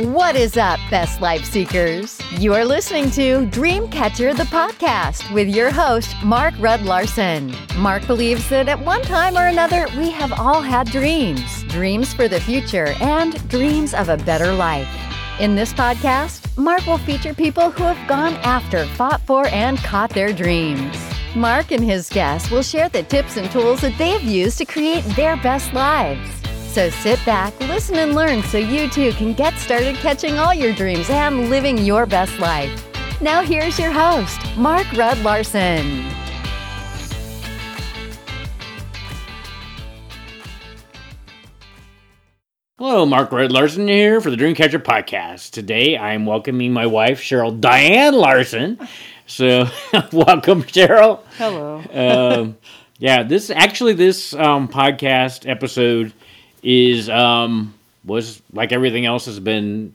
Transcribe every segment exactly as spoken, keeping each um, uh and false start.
What is up, Best Life Seekers? You are listening to Dreamcatcher the podcast with your host, Mark Rudd Larson. Mark believes that at one time or another, we have all had dreams. Dreams for the future and dreams of a better life. In this podcast, Mark will feature people who have gone after, fought for, and caught their dreams. Mark and his guests will share the tips and tools that they have used to create their best lives. So sit back, listen, and learn so you too can get started catching all your dreams and living your best life. Now here's your host, Mark Rudd Larson. Hello, Mark Rudd Larson here for the Dreamcatcher podcast. Today I'm welcoming my wife, Cheryl Diane Larson. So, welcome, Cheryl. Hello. um, yeah, this actually this um, podcast episode is um, was like everything else has been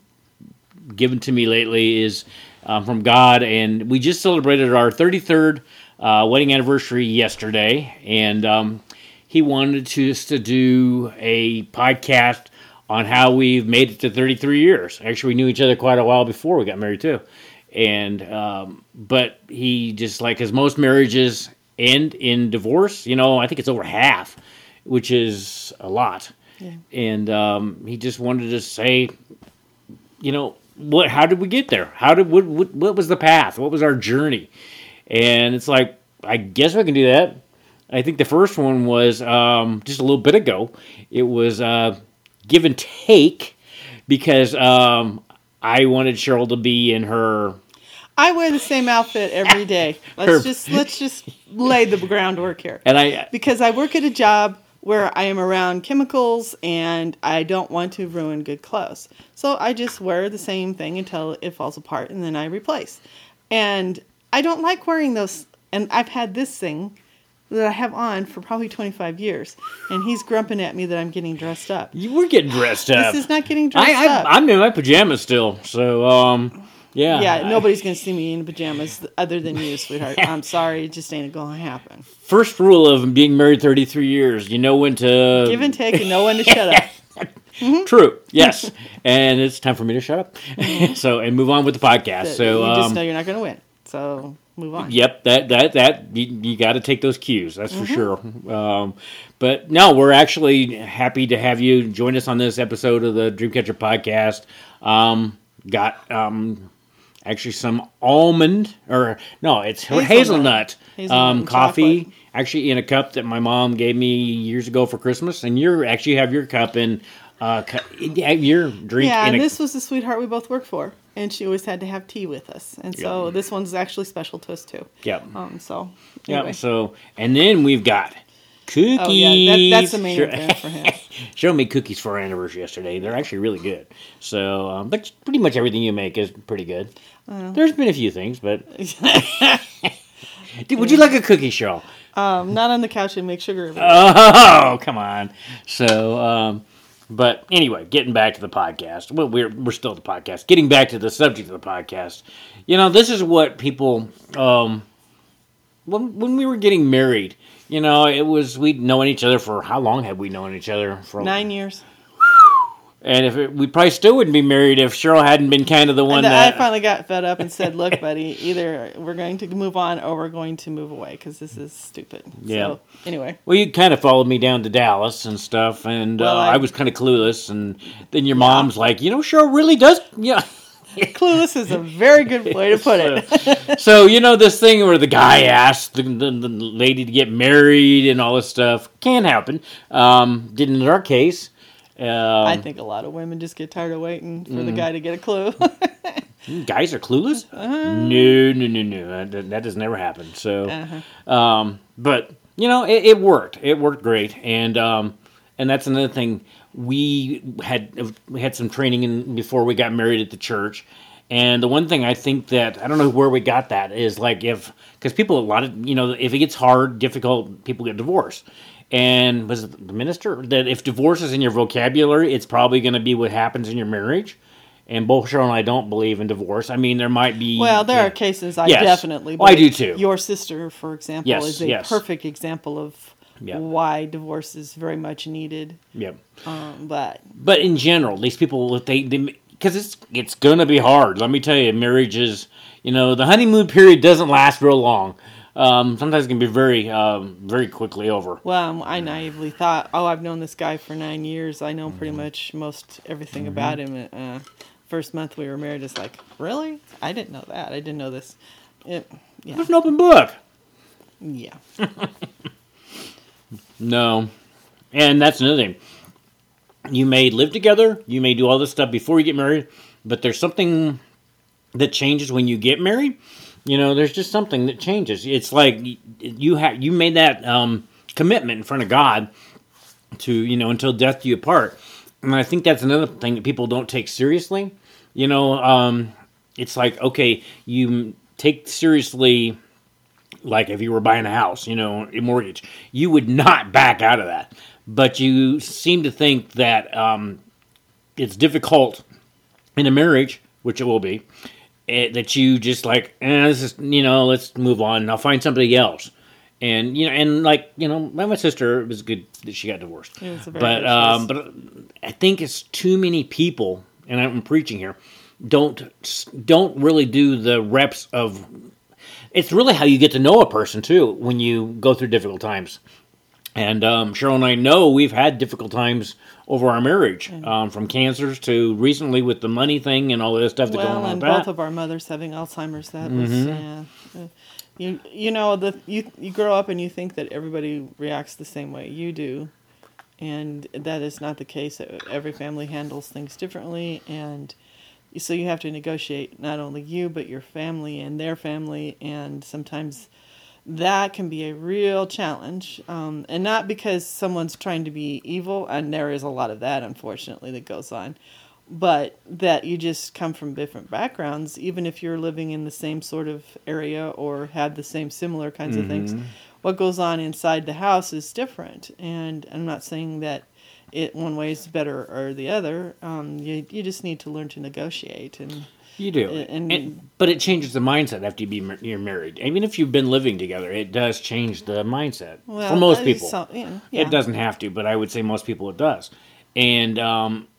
given to me lately is um, from God, and we just celebrated our thirty-third uh, wedding anniversary yesterday, and um, He wanted to, us to do a podcast on how we've made it to thirty-three years. Actually, we knew each other quite a while before we got married too, and um, but he just like as most marriages end in divorce. You know, I think it's over half, which is a lot. Yeah. And um, he just wanted to say, you know, what? How did we get there? How did what, what? What was the path? What was our journey? And it's like, I guess we can do that. I think the first one was um, just a little bit ago. It was uh, give and take because um, I wanted Cheryl to be in her. I wear the same outfit every day. Let's her, just let's just lay the groundwork here. And I because I work at a job where I am around chemicals and I don't want to ruin good clothes. So I just wear the same thing until it falls apart and then I replace. And I don't like wearing those. And I've had this thing that I have on for probably twenty-five years. And he's grumping at me that I'm getting dressed up. You were getting dressed up. This is not getting dressed I, I, up. I'm in my pajamas still. So, um, yeah. Yeah, nobody's going to see me in pajamas other than you, sweetheart. I'm sorry, it just ain't going to happen. First rule of being married thirty-three years, you know when to... Give and take and know when to shut up. Mm-hmm. True, yes. And it's time for me to shut up. Mm-hmm. So, and move on with the podcast. The, so You just um, know you're not going to win. So, move on. Yep, that, that, that, you, you got to take those cues, that's mm-hmm. for sure. Um, but no, we're actually happy to have you join us on this episode of the Dreamcatcher podcast. Um, got... Um, Actually, some almond, or no, it's hazelnut, hazelnut, hazelnut um, coffee, chocolate. Actually in a cup that my mom gave me years ago for Christmas. And you actually have your cup in, uh, your drink. Yeah, in and a, this was the sweetheart we both worked for. And she always had to have tea with us. And so yep. This one's actually special to us, too. Yep. Um, so, anyway. Yeah, so, and then we've got cookies. Oh, yeah, that, that's the main event for him. Showed me cookies for our anniversary yesterday. They're actually really good. So, um, but pretty much everything you make is pretty good. Uh, There's been a few things, but... Dude, would you like a cookie, Cheryl? Um, not on the couch and make sugar. Oh, come on. So, um, but anyway, getting back to the podcast. Well, we're we're still at the podcast. Getting back to the subject of the podcast. You know, this is what people... Um, when when we were getting married, you know, it was... We'd known each other for... How long had we known each other? For Nine years. And if it, we probably still wouldn't be married if Cheryl hadn't been kind of the one and that... I finally got fed up and said, look, buddy, either we're going to move on or we're going to move away because this is stupid. Yeah. So, anyway. Well, you kind of followed me down to Dallas and stuff, and well, uh, I, I was kind of clueless, and then your yeah. mom's like, you know, Cheryl really does... Yeah. Clueless is a very good way to put it. so, so, you know, this thing where the guy asked the, the, the lady to get married and all this stuff can happen. Um, didn't in our case... Um, I think a lot of women just get tired of waiting for mm. the guy to get a clue. Guys are clueless? Uh, no, no, no, no. That, that does never happen. So, uh-huh. um, but you know, it, it worked. It worked great, and um, and that's another thing. We had we had some training in before we got married at the church, and the one thing I think that I don't know where we got that is like if because people a lot of you know if it gets hard, difficult, people get divorced. And was it the minister that if divorce is in your vocabulary, it's probably going to be what happens in your marriage? And both Cheryl and I don't believe in divorce. I mean, there might be... Well, there yeah. are cases I yes. definitely believe. Oh, I do too. Your sister, for example, yes, is a yes. perfect example of yep. why divorce is very much needed. Yep. Um, but but in general, these people, they, they because it's it's gonna be hard. Let me tell you, marriage is, you know, the honeymoon period doesn't last real long. Um, sometimes it can be very, um, very quickly over. Well, I naively thought, oh, I've known this guy for nine years. I know pretty much most everything mm-hmm. about him. Uh, first month we were married, it's like, really? I didn't know that. I didn't know this. It, yeah. It was an open book. Yeah. No. And that's another thing. You may live together. You may do all this stuff before you get married. But there's something that changes when you get married. You know, there's just something that changes. It's like you have you made that um, commitment in front of God to, you know, until death do you part. And I think that's another thing that people don't take seriously. You know, um, it's like, okay, you take seriously, like if you were buying a house, you know, a mortgage, you would not back out of that. But you seem to think that um, it's difficult in a marriage, which it will be, It, that you just like, eh, this is, you know, let's move on. I'll find somebody else. And, you know, and like, you know, my, my sister, it was good that she got divorced. It was a very but, good um, choice. but I think it's too many people, and I'm preaching here, don't, don't really do the reps of, it's really how you get to know a person too, when you go through difficult times. And um, Cheryl and I know we've had difficult times over our marriage, um, from cancers to recently with the money thing and all this stuff that's well, going on and with that. both of our mothers having Alzheimer's. That was, Mm-hmm. yeah. Uh, You you know the you you grow up and you think that everybody reacts the same way you do, and that is not the case. Every family handles things differently, and so you have to negotiate not only you but your family and their family, and sometimes that can be a real challenge, um, and not because someone's trying to be evil, and there is a lot of that, unfortunately, that goes on, but that you just come from different backgrounds, even if you're living in the same sort of area or had the same similar kinds Mm-hmm. of things. What goes on inside the house is different, and I'm not saying that it one way is better or the other. Um, you you just need to learn to negotiate and. You do, And- and, but it changes the mindset after you be mar- you're married. Even if you've been living together, it does change the mindset Well, for most uh, people. so- yeah, yeah. It doesn't have to, but I would say most people it does. And um,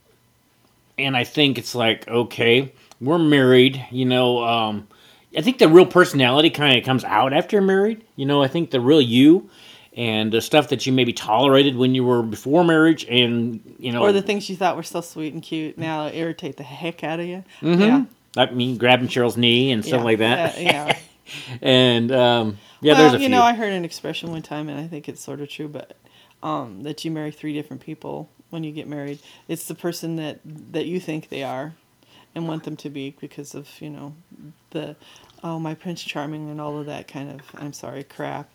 and I think it's like, okay, we're married. You know, um, I think the real personality kind of comes out after you're married. You know, I think the real you. And the stuff that you maybe tolerated when you were before marriage, and you know, Or the things you thought were so sweet and cute now irritate the heck out of you. Mm-hmm. Yeah. I mean, grabbing Cheryl's knee and stuff Yeah, like that. uh, yeah. and um, yeah, well, there's a you few. know, I heard an expression one time, and I think it's sort of true, but um, that you marry three different people when you get married. It's the person that that you think they are, and want them to be because of you know the oh my Prince Charming and all of that kind of I'm sorry crap.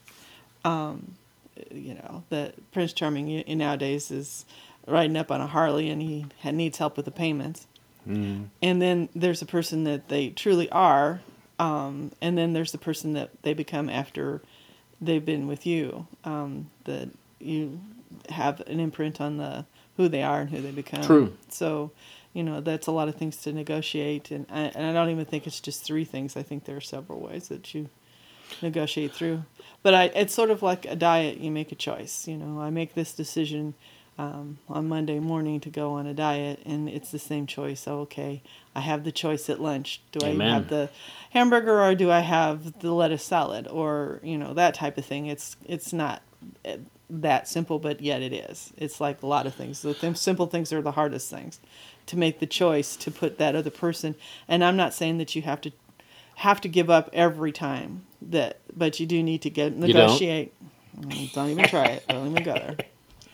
Um, you know, the Prince Charming y- nowadays is riding up on a Harley and he ha- needs help with the payments. Mm. And then there's a person that they truly are, um, and then there's the person that they become after they've been with you. Um, that you have an imprint on the who they are and who they become. True. So, you know, that's a lot of things to negotiate, and I, and I don't even think it's just three things. I think there are several ways that you negotiate through. But I, it's sort of like a diet. You make a choice. You know, I make this decision um, on Monday morning to go on a diet, and it's the same choice. So, okay, I have the choice at lunch. Do Amen. I have the hamburger or do I have the lettuce salad or, you know, that type of thing? It's it's not that simple, but yet it is. It's like a lot of things. The th- simple things are the hardest things. To make the choice to put that other person, and I'm not saying that you have to have to give up every time that, but you do need to get negotiate. Don't? don't even try it. Don't even go there.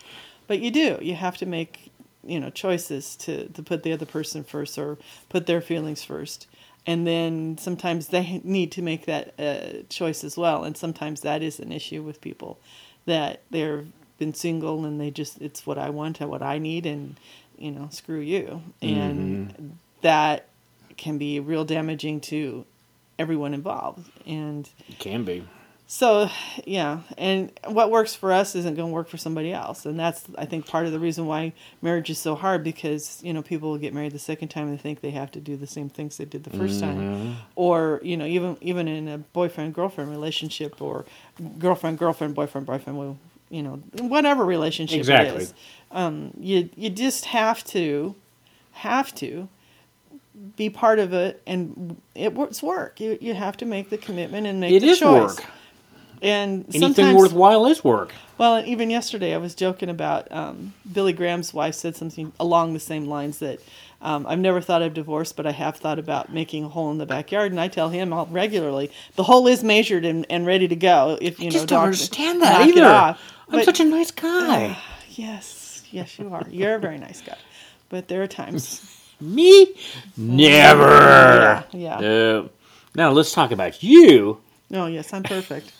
But you do. You have to make, you know, choices to, to put the other person first or put their feelings first. And then sometimes they need to make that uh, choice as well. And sometimes that is an issue with people, that they've been single and they just, it's what I want and what I need, and, you know, screw you. And mm-hmm. that can be real damaging to everyone involved. And it can be. So, yeah, and what works for us isn't going to work for somebody else. And that's, I think, part of the reason why marriage is so hard, because, you know, people will get married the second time and they think they have to do the same things they did the first mm-hmm. time. Or, you know, even even in a boyfriend-girlfriend relationship, or girlfriend-girlfriend, boyfriend-boyfriend, well, you know, whatever relationship exactly. it is. Um, you, you just have to, have to be part of it, and it, it's work. You you have to make the commitment and make It the is choice. work. And Anything sometimes, worthwhile is work. well, and even yesterday I was joking about um, Billy Graham's wife said something along the same lines that um, I've never thought of divorce, but I have thought about making a hole in the backyard. And I tell him all regularly, the hole is measured and, and ready to go. If you I know, just don't knock- understand that knock it either. off. I'm But- such a nice guy. Yes, yes, you are. You're a very nice guy, but there are times. Me? Never. Yeah, yeah. No. Now let's talk about you. Oh, yes, I'm perfect.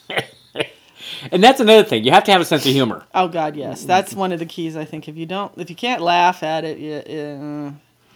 And that's another thing. You have to have a sense of humor. Oh God, yes, that's one of the keys. I think if you don't, if you can't laugh at it, you, you,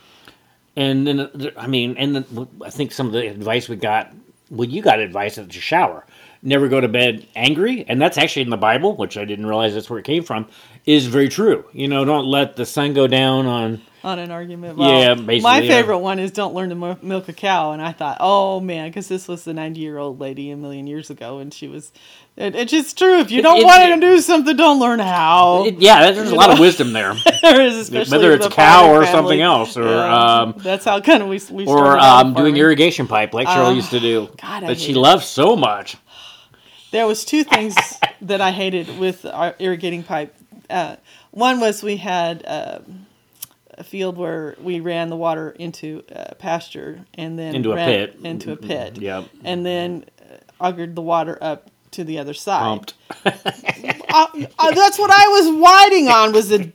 And then, uh, I mean, and then I think some of the advice we got, well, you got advice at the shower. Never go to bed angry. And that's actually in the Bible, which I didn't realize that's where it came from, is very true. You know, don't let the sun go down on... on an argument. Yeah, basically, My yeah. favorite one is don't learn to mo- milk a cow. And I thought, oh man, because this was the ninety-year-old lady a million years ago, and she was. It, it's just true. If you don't it- want it- to do something, don't learn how. It- yeah, there's a lot of wisdom there. There is, especially Whether with it's the cow farming or family. something else, or, um, that's how kind of we we Or started out um, doing farming. irrigation pipe like Cheryl Uh, used to do. God, I that she hate it. loves so much. There was two things that I hated with our irrigating pipe. Uh, one was we had uh, a field where we ran the water into a pasture and then Into a ran pit. into a pit. Yep. And then uh, augured the water up to the other side. Pumped. uh, uh, that's what I was riding on. Was a, and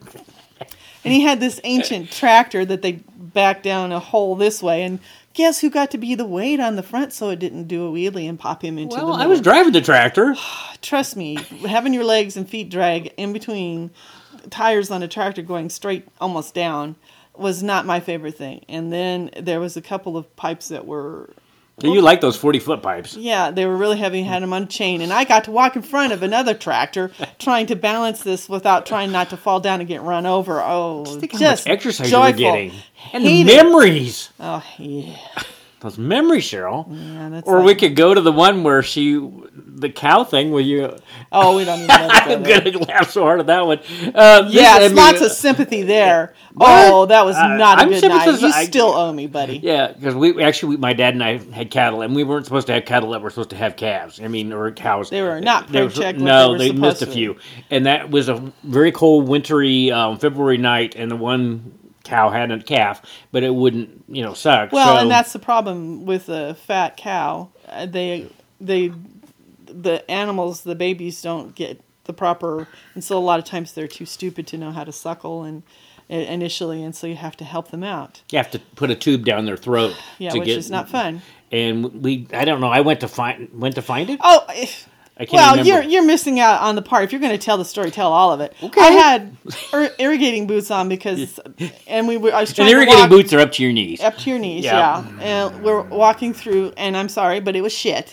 he had this ancient tractor that they backed down a hole this way, and guess who got to be the weight on the front so it didn't do a wheelie and pop him into Well, the I middle. was driving the tractor. Trust me, having your legs and feet drag in between tires on a tractor going straight almost down was not my favorite thing. And then there was a couple of pipes that were, You like those forty-foot pipes. yeah, they were really heavy, had them on a chain. And I got to walk in front of another tractor trying to balance this without trying not to fall down and get run over. Oh, just, Think how much exercise joyful. you were getting. And Hate the it. memories. Oh, yeah. Those memories, Cheryl. Yeah, that's Or like- we could go to the one where she, the cow thing where you, Oh, we don't even know to go I'm there. going to laugh so hard at that one. Uh, this- Yes, I mean, lots of sympathy there. What? Oh, that was Uh, not a I'm good night. sympathizing- You I- still owe me, buddy. Yeah, because we actually, we, my dad and I had cattle, and we weren't supposed to have cattle that were supposed to have calves. I mean, or cows. They were not They were- pre-checked what No, they were they supposed missed a to. few. And that was a very cold, wintry um, February night, and the one cow had a calf, but it wouldn't, you know, suck. Well, so, and that's the problem with a fat cow. Uh, They, they, the animals, the babies don't get the proper, and so a lot of times they're too stupid to know how to suckle and uh, initially, and so you have to help them out. you have to put a tube down their throat. Yeah, to which get, is not fun. And we, I don't know. I went to find, went to find it. Oh, if, I can't well, remember. you're you're missing out on the part. If you're going to tell the story, tell all of it. Okay. I had ir- irrigating boots on because, and we were. I was trying and to irrigating walk boots are up to your knees. up to your knees. Yeah. Yeah, and we're walking through, and I'm sorry, but it was shit,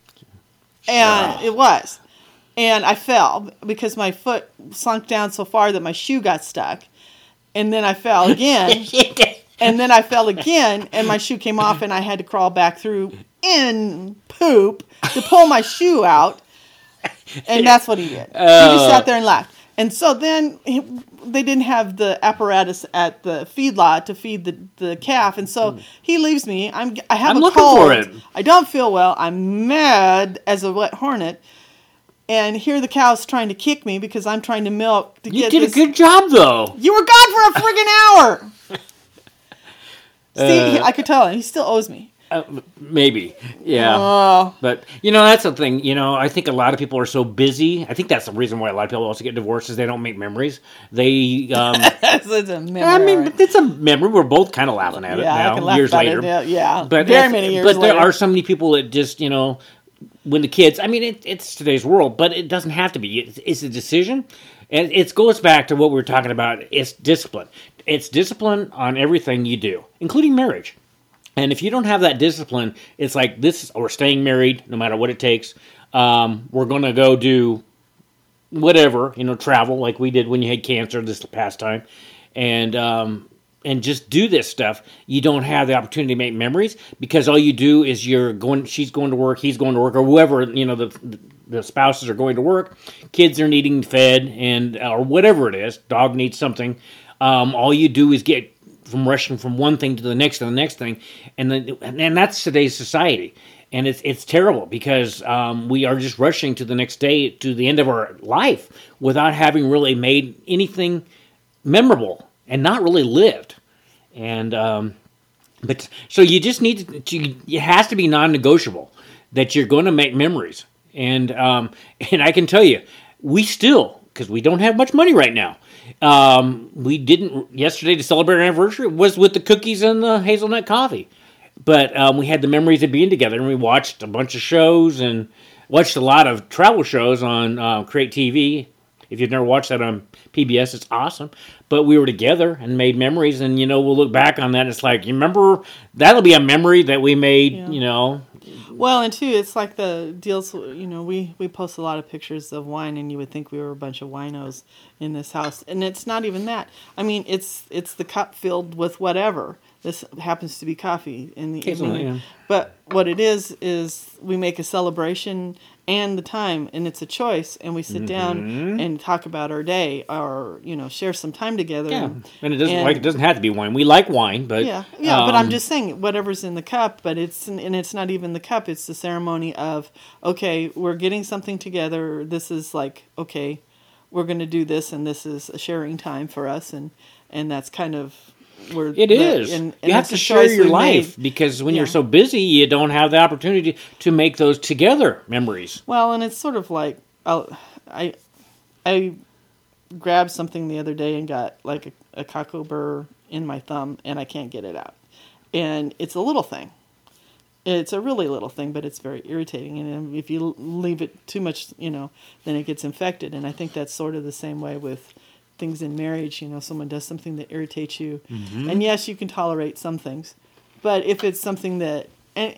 and it was, and I fell because my foot sunk down so far that my shoe got stuck, and then I fell again. And then I fell again, and my shoe came off, and I had to crawl back through in poop to pull my shoe out. And that's what he did. He just sat there and laughed. And so then he, they didn't have the apparatus at the feedlot to feed the, the calf, and so he leaves me. I'm I have I'm a looking cold. for it. I don't feel well. I'm mad as a wet hornet. And here the cow's trying to kick me because I'm trying to milk to You get did this. a good job, though. You were gone for a friggin' hour. See, he- I could tell him. He still owes me. Uh, maybe, yeah. Oh, But, you know, that's the thing. You know, I think a lot of people are so busy. I think that's the reason why a lot of people also get divorced is they don't make memories. They, um, that's it's a memory. I mean, it's a memory. We're both kind of laughing at it yeah, I now, can laugh years about later. It, yeah, yeah. But very that's- many years But there later. are so many people that just, you know, when the kids, I mean, it, it's today's world, but it doesn't have to be. It's, it's a decision. And it goes back to what we were talking about. It's discipline. It's discipline on everything you do, including marriage. And if you don't have that discipline, it's like this, or staying married, no matter what it takes. Um, we're going to go do whatever, you know, travel like we did when you had cancer this past time. And, um, and just do this stuff. You don't have the opportunity to make memories because all you do is you're going, she's going to work, he's going to work, or whoever, you know, the, the spouses are going to work. Kids are needing fed and, or whatever it is. Dog needs something. Um, all you do is get from rushing from one thing to the next to the next thing, and then, and that's today's society, and it's it's terrible because um, we are just rushing to the next day, to the end of our life, without having really made anything memorable and not really lived, and um, but so you just need to, to it has to be non-negotiable that you're going to make memories, and um, and I can tell you, we still, because we don't have much money right now. Um, we didn't yesterday to celebrate our anniversary was with the cookies and the hazelnut coffee, but um, we had the memories of being together, and we watched a bunch of shows and watched a lot of travel shows on uh, Create T V. If you've never watched that on P B S, it's awesome. But we were together and made memories, and you know we'll look back on that. And it's like, you remember, that'll be a memory that we made. Yeah. You know. Well, and too, it's like the deals, you know, we, we post a lot of pictures of wine, and you would think we were a bunch of winos in this house. And it's not even that. I mean, it's it's the cup filled with whatever. This happens to be coffee in the evening. Yeah. But what it is, is we make a celebration and the time, and it's a choice, and we sit mm-hmm. down and talk about our day, or, you know, share some time together. Yeah, and, and it doesn't and, like it doesn't have to be wine. We like wine, but yeah, yeah. Um, but I'm just saying, whatever's in the cup. But it's and it's not even the cup. It's the ceremony of, okay, we're getting something together. This is like, okay, we're going to do this, and this is a sharing time for us, and and that's kind of. Where it the, is. And, and you have to share your life made. because when yeah. you're so busy, you don't have the opportunity to make those together memories. Well, and it's sort of like I'll, I, I grabbed something the other day and got like a, a cocoa burr in my thumb, and I can't get it out. And it's a little thing. It's a really little thing, but it's very irritating. And if you leave it too much, you know, then it gets infected. And I think that's sort of the same way with things in marriage. You know, someone does something that irritates you, mm-hmm. and yes, you can tolerate some things, but if it's something that, and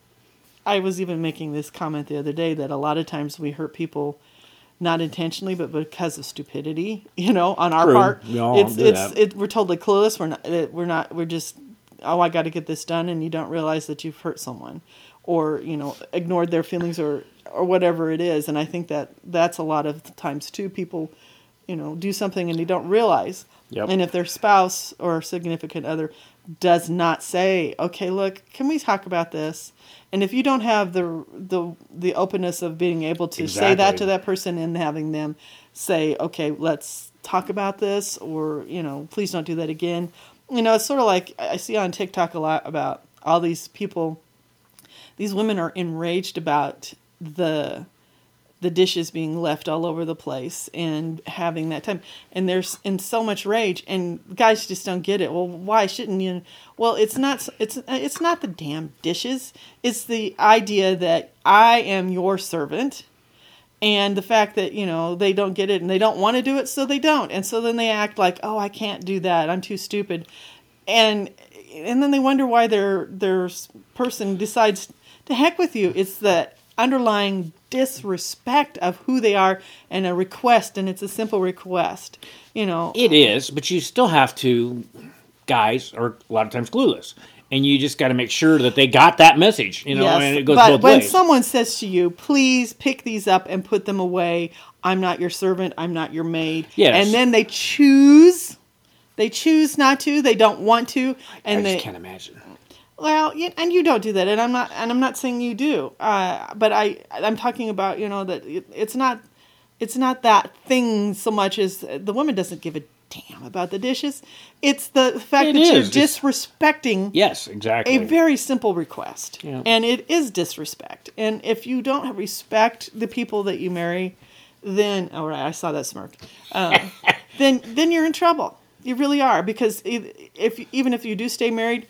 I was even making this comment the other day, that a lot of times we hurt people not intentionally, but because of stupidity, you know, on our True. part. We all it's do it's that. it, we're totally clueless. We're not we're not we're just, oh, I got to get this done, and you don't realize that you've hurt someone, or, you know, ignored their feelings, or or whatever it is. And I think that that's a lot of times too. People, you know, do something and they don't realize. Yep. And if their spouse or significant other does not say, okay, look, can we talk about this? And if you don't have the the the openness of being able to exactly. say that to that person, and having them say, okay, let's talk about this, or, you know, please don't do that again. You know, it's sort of like I see on TikTok a lot about all these people, these women are enraged about the the dishes being left all over the place and having that time. And there's in so much rage, and guys just don't get it. Well, why shouldn't you? Well, it's not, it's, it's not the damn dishes. It's the idea that I am your servant, and the fact that, you know, they don't get it and they don't want to do it. So they don't. And so then they act like, oh, I can't do that. I'm too stupid. And, and then they wonder why their, their person decides to heck with you. It's that underlying disrespect of who they are, and a request, and it's a simple request, you know. It is, but you still have to, guys are a lot of times clueless, and you just got to make sure that they got that message, you know, yes, and it goes but both when ways. Someone says to you, please pick these up and put them away, I'm not your servant, I'm not your maid, yes. and then they choose, they choose not to, they don't want to, and I just they can't imagine. Well, and you don't do that, and I'm not, and I'm not saying you do. Uh, but I, I'm talking about, you know, that it, it's not, it's not that thing so much as the woman doesn't give a damn about the dishes. It's the fact it that is. you're disrespecting. Yes, exactly. A very simple request, yeah. and it is disrespect. And if you don't respect the people that you marry, then, all right, I saw that smirk. Um, then, then you're in trouble. You really are, because if, if even if you do stay married,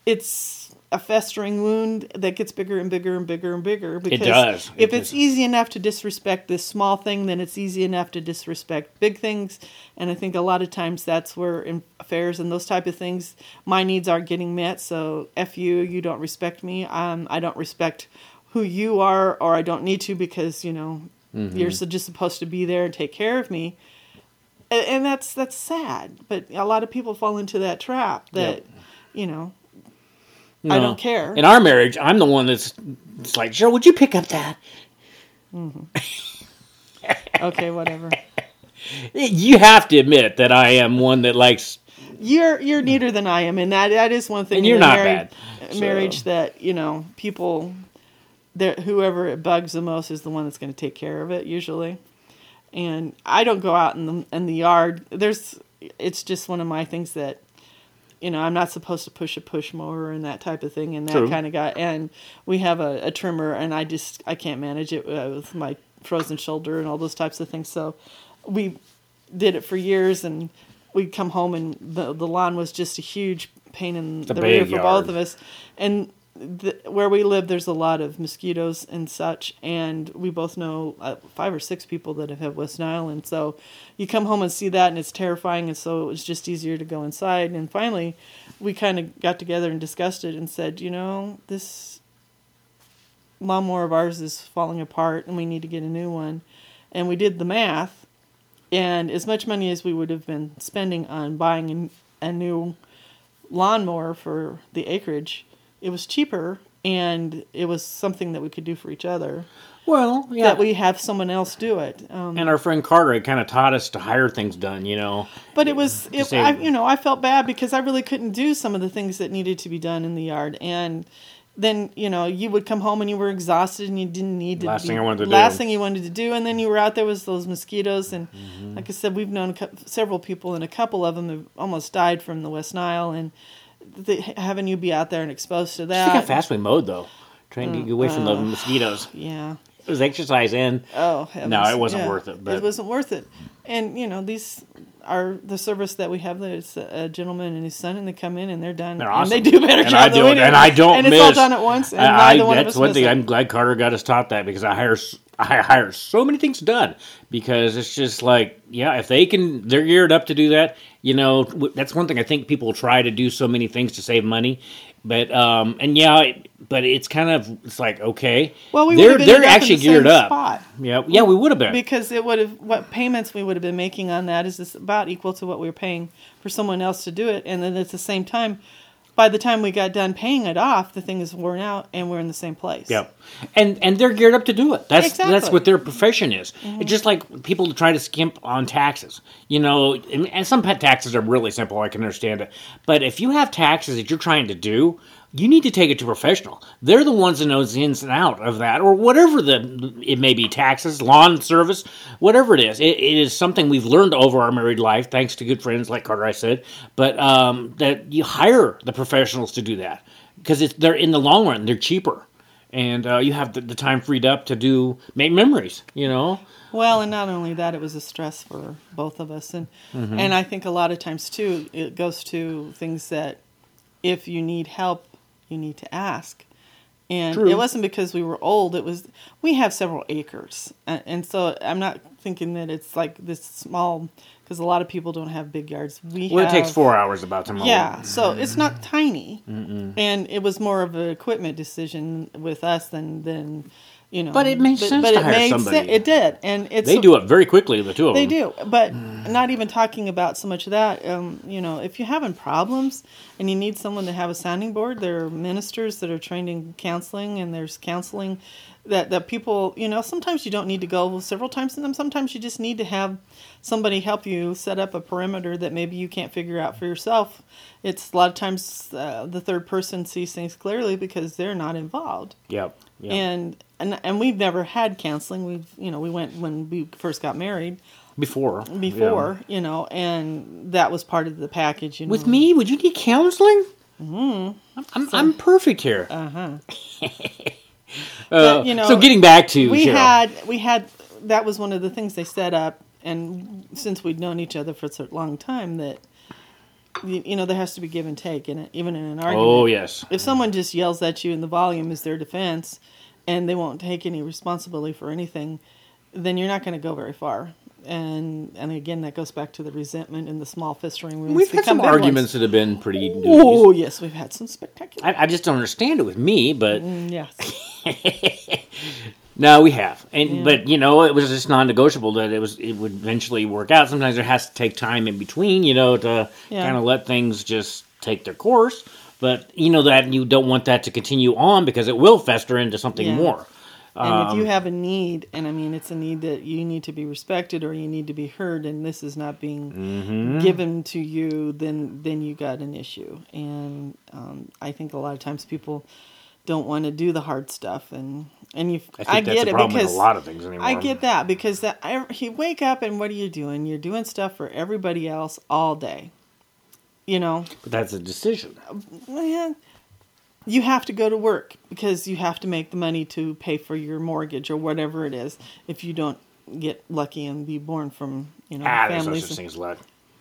it's a festering wound that gets bigger and bigger and bigger and bigger. Because it does. If it it's does. easy enough to disrespect this small thing, then it's easy enough to disrespect big things. And I think a lot of times that's where in affairs and those type of things, my needs aren't getting met. So F you, you don't respect me. Um, I don't respect who you are, or I don't need to, because, you know, mm-hmm. you're so just supposed to be there and take care of me. And, and that's that's sad. But a lot of people fall into that trap that, yep. you know, No. I don't care. In our marriage, I'm the one that's it's like, Joe, would you pick up that? Mm-hmm. Okay, whatever. You have to admit that I am one that likes You're you're neater than I am, and that that is one thing. And in you're a not married, bad, so. marriage that you know people, that whoever it bugs the most is the one that's going to take care of it usually. And I don't go out in the in the yard. There's it's just one of my things that, you know, I'm not supposed to push a push mower and that type of thing and that True. kind of guy. And we have a, a trimmer, and I just I can't manage it uh, with my frozen shoulder and all those types of things. So we did it for years, and we'd come home and the the lawn was just a huge pain in It's a the rear big for yard. both of us. And the, where we live, there's a lot of mosquitoes and such, and we both know uh, five or six people that have had West Nile, and so you come home and see that, and it's terrifying, and so it was just easier to go inside. And finally, we kind of got together and discussed it and said, you know, this lawnmower of ours is falling apart, and we need to get a new one. And we did the math, and as much money as we would have been spending on buying a, a new lawnmower for the acreage, it was cheaper, and it was something that we could do for each other. Well, yeah. That we have someone else do it. Um, And our friend Carter had kind of taught us to hire things done, you know. but it was, it, save- I, you know, I felt bad because I really couldn't do some of the things that needed to be done in the yard. And then, you know, you would come home and you were exhausted and you didn't need to Last be, thing I wanted to last do. thing you wanted to do. And then you were out there with those mosquitoes. And Mm-hmm. like I said, we've known a cou- several people, and a couple of them have almost died from the West Nile. And the, having you be out there and exposed to I that. think how fast we mowed, though. Trying to get away from the mosquitoes. Yeah. It was exercise and... Oh, heavens. No, it wasn't Yeah, worth it, but- It wasn't worth it. And, you know, these are the service that we have there. It's a gentleman and his son, and they come in and they're done. They're And awesome. they do a better and job I than do, we do. And I don't and miss. it's all done at once, and I, neither one of that's us one miss thing. it. I'm glad Carter got us taught that, because I hire I hire so many things done, because it's just like, yeah, if they can, they're geared up to do that. You know, w- that's one thing I think people try to do so many things to save money. But um and yeah, it, but it's kind of it's like, okay, Well, we they're would have they're ended up in actually the geared same up. spot. Yeah, yeah, we would have been. Because it would have, what payments we would have been making on that is this about equal to what we were paying for someone else to do it. And then at the same time, by the time we got done paying it off, the thing is worn out and we're in the same place. Yeah, and and they're geared up to do it. That's Exactly. that's what their profession is. Mm-hmm. It's just like people try to skimp on taxes, you know. And, and some pet taxes are really simple. I can understand it. But if you have taxes that you're trying to do, you need to take it to a professional. They're the ones that knows the ins and out of that, or whatever the it may be, taxes, lawn service, whatever it is. It, it is something we've learned over our married life, thanks to good friends like Carter, I said. But um, that you hire the professionals to do that, because it's they're in the long run they're cheaper, and uh, you have the, the time freed up to do make memories. You know. Well, and not only that, it was a stress for both of us. And Mm-hmm. and I think a lot of times, too, it goes to things that if you need help, you need to ask. And True. it wasn't because we were old. It was, we have several acres. And, and so I'm not thinking that it's like this small, because a lot of people don't have big yards. We Well, have, it takes four hours about to mow. Yeah, so it's not tiny. Mm-mm. And it was more of an equipment decision with us than, than you know. But it made sense but to it hire made somebody. sen- It did. And it's They do it very quickly, the two of They them. do, but not even talking about so much of that. Um, you know, if you're having problems and you need someone to have a sounding board, there are ministers that are trained in counseling, and there's counseling that, that people, you know, sometimes you don't need to go several times to them. Sometimes you just need to have somebody help you set up a perimeter that maybe you can't figure out for yourself. It's a lot of times uh, the third person sees things clearly because they're not involved. Yep. yep. And, and and we've never had counseling. We've, you know, we went when we first got married. Before. Before, you know, and that was part of the package. You know. With me, would you need counseling? Mm-hmm. I'm, I'm, I'm perfect here. Uh-huh. Uh, you know, so getting back to we Cheryl. had we had that was one of the things they set up, and since we'd known each other for such a long time, that you, you know there has to be give and take in it, even in an argument. Oh yes. If someone just yells at you and the volume is their defense, and they won't take any responsibility for anything, then you're not going to go very far. And and again, that goes back to the resentment and the small fistering wounds. We've had become some big ones. arguments that have been pretty. Oh yes, we've had some spectacular. I, I just don't understand it with me, but Mm, yes. no, we have. And but you know, it was just non-negotiable that it was it would eventually work out. Sometimes there has to take time in between, you know, to Yeah. kind of let things just take their course. But you know that you don't want that to continue on because it will fester into something Yeah. more. And if you have a need, and I mean, it's a need that you need to be respected or you need to be heard, and this is not being Mm-hmm. given to you, then then you got an issue. And um, I think a lot of times people don't want to do the hard stuff, and and you. I think I that's get a it problem because with a lot of things anymore. I get that because that I, you wake up and what are you doing? You're doing stuff for everybody else all day. You know, But that's a decision. man, you have to go to work because you have to make the money to pay for your mortgage or whatever it is. If you don't get lucky and be born from, you know, Ah, there's no families. such thing as luck.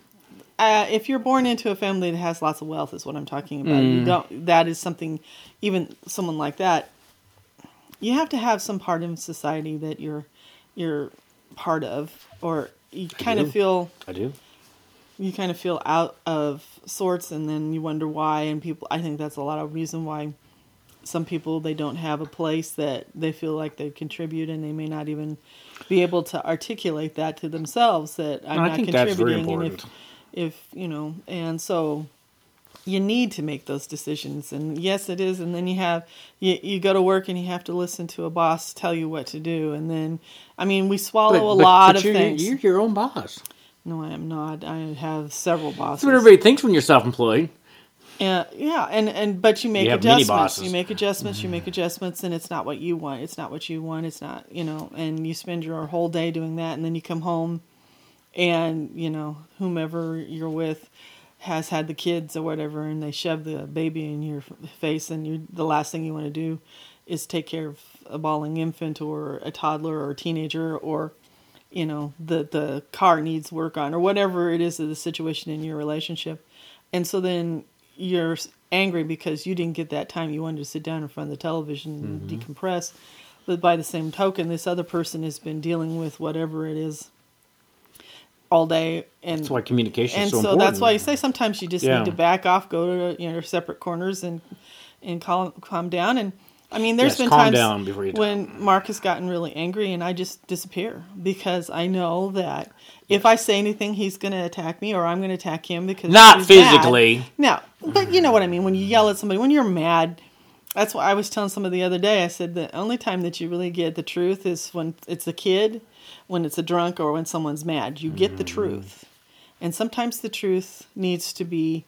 Uh, if you're born into a family that has lots of wealth, is what I'm talking about. You don't. That is something. Even someone like that, you have to have some part in society that you're you're part of, or you kind of do. feel. I do. You kind of feel out of sorts, and then you wonder why. And people, I think that's a lot of reason why some people, they don't have a place that they feel like they contribute, and they may not even be able to articulate that to themselves that I'm No, I not think that's very contributing. And if, important. if you know, and so you need to make those decisions. And yes, it is. And then you have you, you go to work and you have to listen to a boss tell you what to do. And then, I mean, we swallow But- a but- lot but of you're, things. You're your own boss. No, I am not. I have several bosses. That's what everybody thinks when you're self-employed. Uh, yeah, and, and but you make You have many adjustments. bosses. You make adjustments. You make adjustments, and it's not what you want. It's not what you want. It's not, you know. And you spend your whole day doing that, and then you come home, and you know whomever you're with has had the kids or whatever, and they shove the baby in your face, and you the last thing you want to do is take care of a bawling infant or a toddler or a teenager, or you know the the car needs work on, or whatever it is, the situation in your relationship, and so then you're angry because you didn't get that time. You wanted to sit down in front of the television and Mm-hmm. decompress. But by the same token, this other person has been dealing with whatever it is all day. And That's why communication and is so, so important. that's why I say sometimes you just Yeah. need to back off, go to you know separate corners and and calm calm down. And I mean, there's Yes, been calm times down before you talk. when Mark has gotten really angry, and I just disappear because I know that if I say anything, he's going to attack me, or I'm going to attack him because Not he's mad. physically. No, but you know what I mean. When you yell at somebody, when you're mad, that's why I was telling somebody the other day. I said the only time that you really get the truth is when it's a kid, when it's a drunk, or when someone's mad. You get the Mm-hmm. truth, and sometimes the truth needs to be,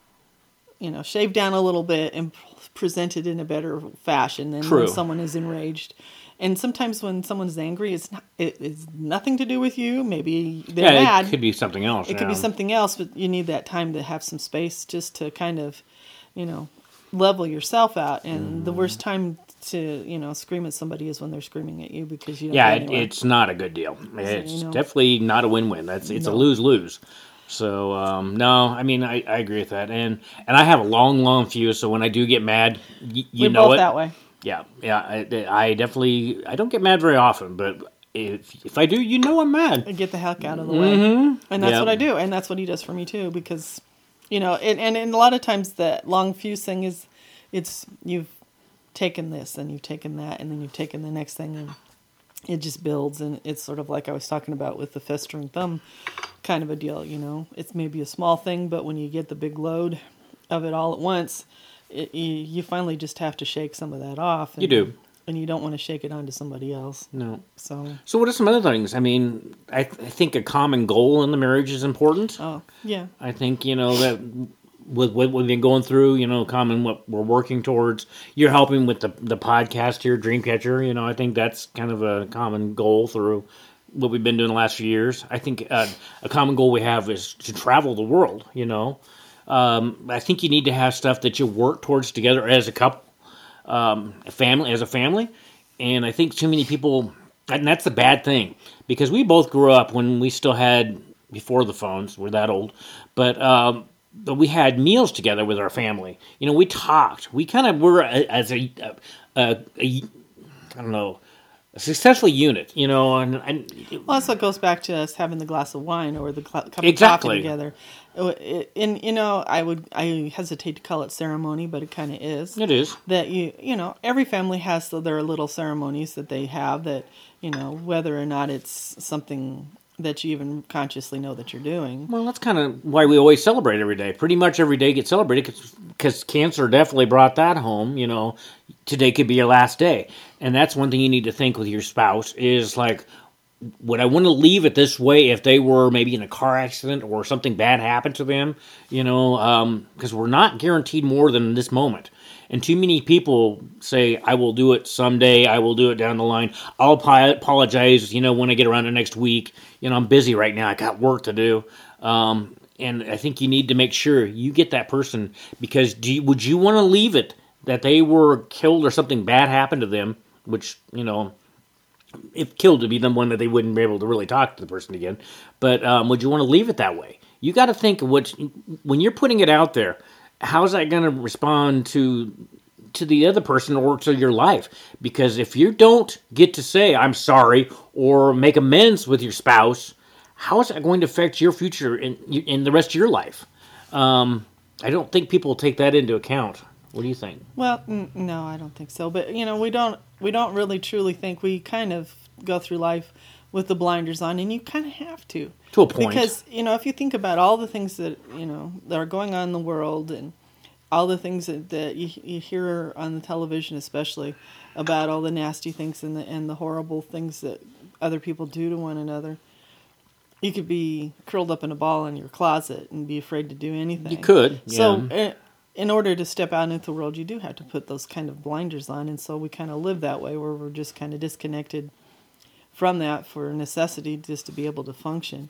you know, shaved down a little bit and presented in a better fashion than True. when someone is enraged. And sometimes when someone's angry, it's not. It, it's nothing to do with you. Maybe they're Yeah, mad. it could be something else. It could be yeah. something else, but you need that time to have some space just to kind of, you know, level yourself out. And the Mm-hmm. worst time to, you know, scream at somebody is when they're screaming at you because you don't Yeah, get it, anywhere. it's not a good deal. It's you know. definitely not a win-win. That's it's a No. lose-lose. So um, no, I mean I, I agree with that, and and I have a long, long fuse. So when I do get mad, y- you We're know both it. that way. Yeah, yeah. I, I definitely I don't get mad very often, but if if I do, you know I'm mad. And get the heck out of the way. And that's Yep. what I do. And that's what he does for me too, because, you know, and, and, and a lot of times the long fuse thing is, it's, you've taken this and you've taken that and then you've taken the next thing and it just builds. And it's sort of like I was talking about with the festering thumb kind of a deal, you know. It's maybe a small thing, but when you get the big load of it all at once, it, you, you finally just have to shake some of that off. And, You do. And you don't want to shake it onto somebody else. No. So, So what are some other things? I mean, I, th- I think a common goal in the marriage is important. oh, yeah. I think, you know, that with what we've been going through, you know, common what we're working towards. You're helping with the the podcast here, Dreamcatcher. You know, I think that's kind of a common goal through what we've been doing the last few years. I think uh, a common goal we have is to travel the world, you know. Um, I think you need to have stuff that you work towards together as a couple, um, a family, as a family. And I think too many people, and that's the bad thing, because we both grew up when we still had, before the phones, we're that old, but um, but we had meals together with our family. You know, we talked. We kind of were a, as a, a, a, a, I don't know, a successful unit, you know, and, and Well, that's what goes back to us having the glass of wine or the cl- cup of Exactly. coffee together. It- it- And you know, I would I hesitate to call it ceremony, but it kind of is. it is. That you you know every family has their little ceremonies that they have that you know whether or not it's something that you even consciously know that you're doing. Well, that's kind of why we always celebrate every day. Pretty much every day gets celebrated because cancer definitely brought that home. You know, today could be your last day. And that's one thing you need to think with your spouse is like, would I want to leave it this way if they were maybe in a car accident or something bad happened to them? You know, because um, we're not guaranteed more than this moment. And too many people say, I will do it someday, I will do it down the line. I'll apologize, you know, when I get around to next week. You know, I'm busy right now, I got work to do. Um, and I think you need to make sure you get that person, because do you, would you want to leave it that they were killed or something bad happened to them, which, you know, if killed to be the one that they wouldn't be able to really talk to the person again. But um, would you want to leave it that way? You got to think of what, when you're putting it out there, how's that going to respond to to the other person or to your life? Because if you don't get to say, I'm sorry, or make amends with your spouse, how is that going to affect your future in, in the rest of your life? Um, I don't think people take that into account. What do you think? Well, n- no, I don't think so. But, you know, we don't we don't really truly think. We kind of go through life with the blinders on, and you kind of have to. To a point. Because, you know, if you think about all the things that, you know, that are going on in the world, and all the things that, that you, you hear on the television especially, about all the nasty things and the, and the horrible things that other people do to one another, you could be curled up in a ball in your closet and be afraid to do anything. You could, yeah. So, uh, in order to step out into the world, you do have to put those kind of blinders on, and so we kind of live that way, where we're just kind of disconnected from that for necessity, just to be able to function.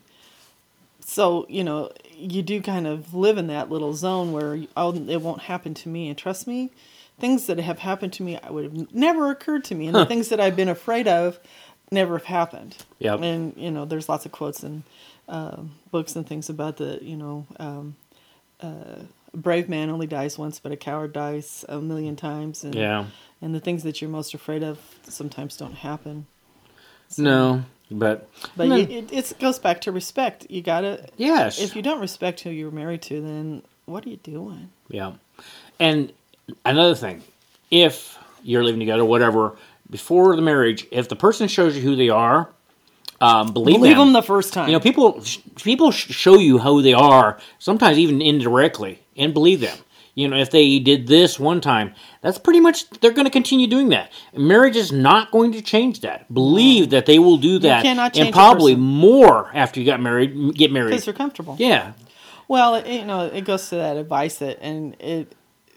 So, you know, you do kind of live in that little zone where, oh, it won't happen to me. And trust me, things that have happened to me, I would have never occurred to me. And huh. the things that I've been afraid of never have happened. Yep. And, you know, there's lots of quotes and uh, books and things about the, you know, um, uh, a brave man only dies once, but a coward dies a million times. And, yeah. And the things that you're most afraid of sometimes don't happen. So, no, but... But no. you, it, it goes back to respect. You gotta... Yes. If you don't respect who you're married to, then what are you doing? Yeah. And another thing, if you're living together, whatever, before the marriage, if the person shows you who they are, um, believe, believe them. them the first time. You know, people people show you who they are, sometimes even indirectly, and believe them. You know, if they did this one time, that's pretty much, they're going to continue doing that. Marriage is not going to change that. Believe that they will do that. You cannot change and probably a person. More after you got married, get married. Because they're comfortable. Yeah. Well, it, you know, it goes to that advice that, and it,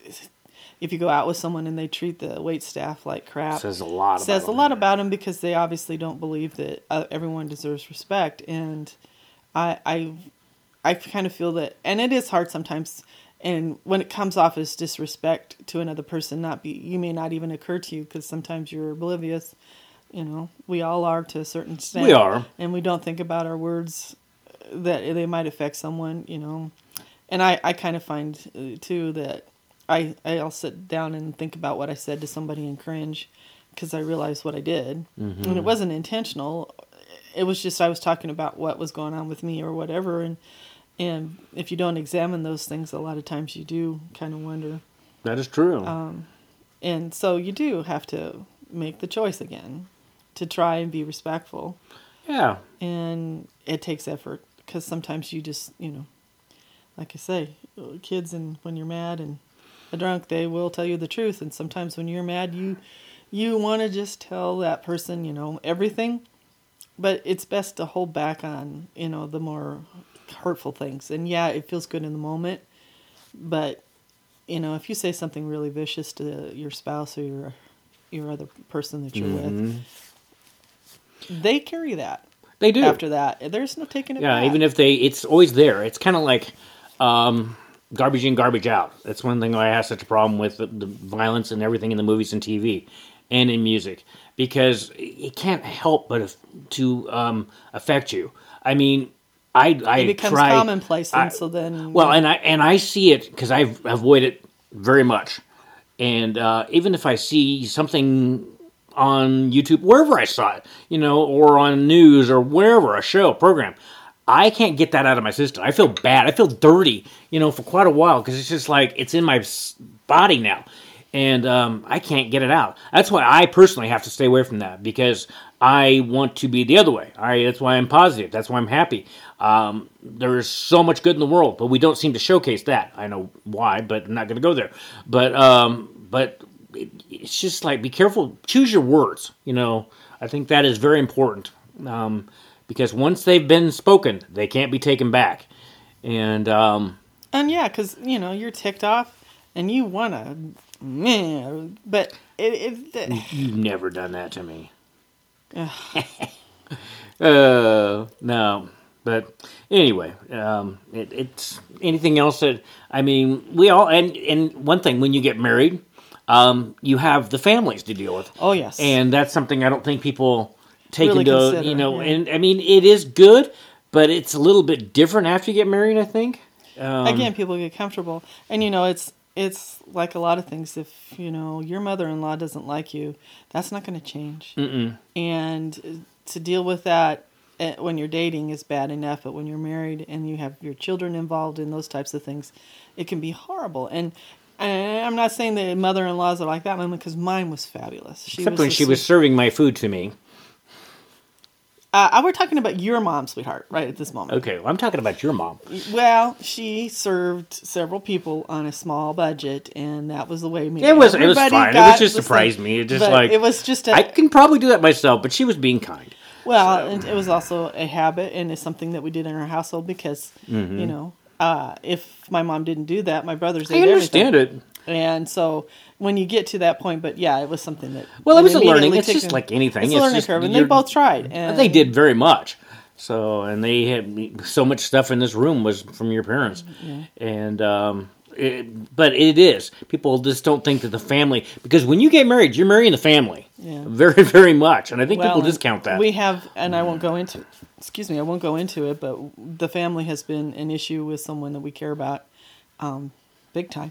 if you go out with someone and they treat the wait staff like crap, says a lot. Says about a lot about them, because they obviously don't believe that uh, everyone deserves respect. And I, I, I kind of feel that, and it is hard sometimes. And when it comes off as disrespect to another person, not be, you may not even occur to you, because sometimes you're oblivious. You know, we all are to a certain extent. We are. And we don't think about our words, that they might affect someone, you know. And I, I kind of find, uh, too, that I, I'll sit down and think about what I said to somebody and cringe, because I realized what I did. Mm-hmm. And it wasn't intentional. It was just, I was talking about what was going on with me or whatever, and And if you don't examine those things, a lot of times you do kind of wonder. That is true. Um, and so you do have to make the choice again to try and be respectful. Yeah. And it takes effort, because sometimes you just, you know, like I say, kids, and when you're mad and a drunk, they will tell you the truth. And sometimes when you're mad, you you want to just tell that person, you know, everything. But it's best to hold back on, you know, the more hurtful things. And yeah, it feels good in the moment, but you know, if you say something really vicious to your spouse or your your other person that you're mm-hmm. with, they carry that. They do. After that, there's no taking it yeah, back. even if they, it's always there. It's kind of like um, garbage in, garbage out. That's one thing I have such a problem with, the, the violence and everything in the movies and T V and in music, because it can't help but to um, affect you. I mean, I, I it becomes try, commonplace, and I, so then well, and I and I see it because I avoid it very much, and uh, even if I see something on YouTube, wherever I saw it, you know, or on news or wherever, a show, program, I can't get that out of my system. I feel bad. I feel dirty, you know, for quite a while, because it's just like it's in my body now, and um, I can't get it out. That's why I personally have to stay away from that, because I want to be the other way. I, that's why I'm positive. That's why I'm happy. Um, there's so much good in the world, but we don't seem to showcase that. I know why, but I'm not going to go there. But um, but it, it's just like, be careful, choose your words. You know, I think that is very important. Um, because once they've been spoken, they can't be taken back. And, um, and yeah, because, you know, you're ticked off and you want to, man, but it, it, it you've never done that to me. uh, no, but anyway, um, it, it's anything else that, I mean, we all, and, and one thing, when you get married, um, you have the families to deal with. Oh, yes. And that's something I don't think people take Really into, consider, you know, yeah. and I mean, it is good, but it's a little bit different after you get married, I think. Um, Again, people get comfortable. And, you know, it's, it's like a lot of things. If, you know, your mother-in-law doesn't like you, that's not going to change. Mm-mm. And to deal with that when you're dating is bad enough, but when you're married and you have your children involved in those types of things, it can be horrible. And, and I'm not saying that mother-in-laws are like that, because mine was fabulous. She except was when the she was sweet- serving my food to me. Uh, we're talking about your mom, sweetheart, right at this moment. Okay, well, I'm talking about your mom. Well, she served several people on a small budget, and that was the way maybe It was it was everybody fine. It got was just the surprised same. me. It just But like it was just a, I can probably do that myself, but she was being kind. well, and it was also a habit, and it's something that we did in our household because Mm-hmm. you know, uh, if my mom didn't do that, my brothers I ate understand everything. it. And so when you get to that point, but yeah, it was something that Well, it was a immediately learning. It's took just in- like anything. It's It's a learning just curve, and they you're- both tried. And They did very much. So, and they had so much stuff in this room was from your parents, and um, it, but it is people just don't think that the family, because when you get married, you're marrying the family, Yeah. very very much, and I think Well, people and discount that. We have, and I won't go into, excuse me, I won't go into it, but the family has been an issue with someone that we care about, um, big time,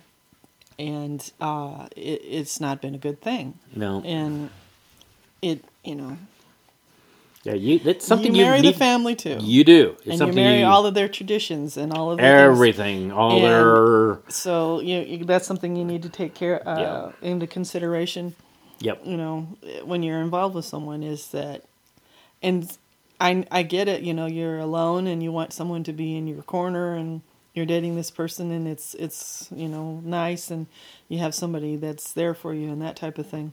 and uh, it, it's not been a good thing. no, And it, you know, yeah, you that's something you you, marry need, the family too, You do, it's and you something marry you, all of their traditions and all of their things. everything, all And their So you, you, that's something you need to take care uh, Yeah. into consideration. yep. You know, when you're involved with someone, is that, and I I get it. You know, you're alone and you want someone to be in your corner, and you're dating this person, and it's it's you know nice, and you have somebody that's there for you and that type of thing.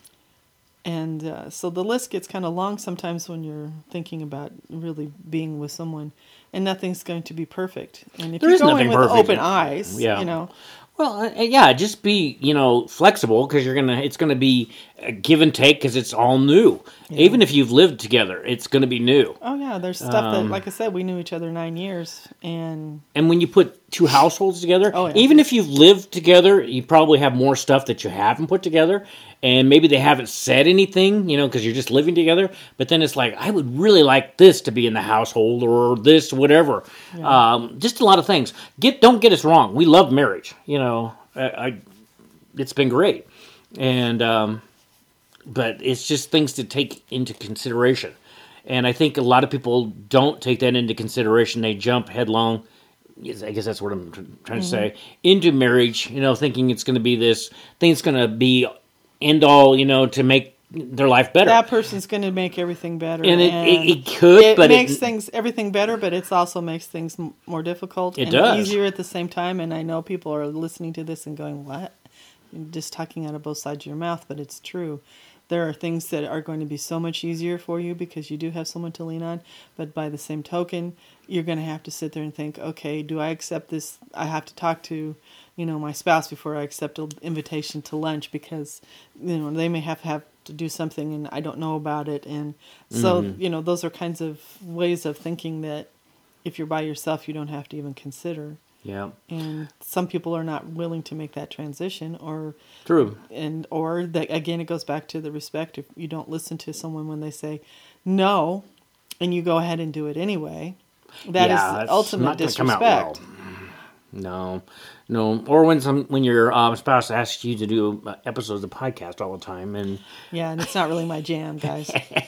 And uh, so the list gets kind of long sometimes when you're thinking about really being with someone, and nothing's going to be perfect. And if There you is go nothing in with perfect. open eyes, Yeah. you know, Well, uh, yeah, just be, you know, flexible, because you're gonna. It's gonna be a give and take, because it's all new. Even if you've lived together, it's gonna be new. oh yeah, there's stuff that, Um, like I said, we knew each other nine years, and And when you put two households together, Oh, yeah. even if you've lived together, you probably have more stuff that you haven't put together. And maybe they haven't said anything, you know, because you're just living together. But then it's like, I would really like this to be in the household, or this, whatever. Um, just a lot of things. Get don't get us wrong. We love marriage. You know, I, I it's been great, and um, but it's just things to take into consideration. And I think a lot of people don't take that into consideration. They jump headlong. I guess that's what I'm tr- trying to say, into marriage, you know, thinking it's going to be this thing that's going to be end all, you know, to make their life better. that person's going to make everything better. And it- it- it could, it but it- makes things everything better, but it also makes things m- more difficult It and does. easier at the same time. And I know people are listening to this and going, "What?" You're just talking out of both sides of your mouth, but it's true. There are things that are going to be so much easier for you because you do have someone to lean on. But by the same token, you're going to have to sit there and think, okay, do I accept this? I have to talk to, you know, my spouse before I accept an invitation to lunch, because, you know, they may have, have to do something and I don't know about it. And so, you know, those are kinds of ways of thinking that if you're by yourself, you don't have to even consider. Yeah, And some people are not willing to make that transition, or true. and or that, again, it goes back to the respect. If you don't listen to someone when they say no, and you go ahead and do it anyway, that is Yeah, it's ultimate not gonna come out disrespect. well. No, no. Or when some when your um, spouse asks you to do uh, episodes of the podcast all the time, and Yeah, and it's not really my jam, guys.